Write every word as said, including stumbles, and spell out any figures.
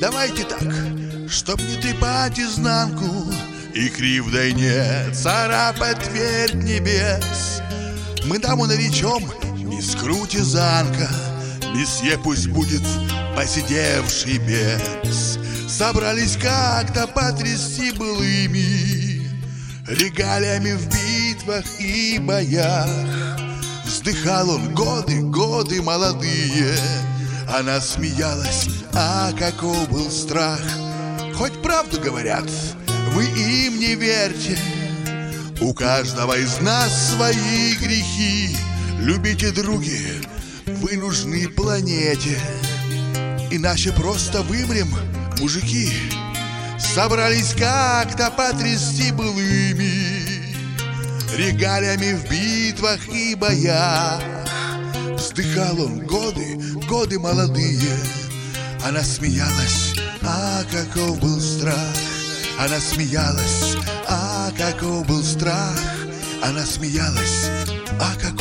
Давайте так, чтоб не трепать изнанку и кривдой не царапать твердь небес, мы даму наречем мисс Крутизанка, месье пусть будет посидевший бес. Собрались как-то потрясти былыми регалиями в битвах и боях. Вздыхал он: годы, годы молодые. Она смеялась: а каков был страх. Хоть правду говорят, вы им не верьте, у каждого из нас свои грехи. Любите, други, вы нужны планете, иначе просто вымрем, мужики. Собрались как-то потрясти былыми регалиями в битвах и боях. Вздыхал он: годы, годы молодые. Она смеялась: а каков был страх. Она смеялась: а каков был страх. Она смеялась: а каков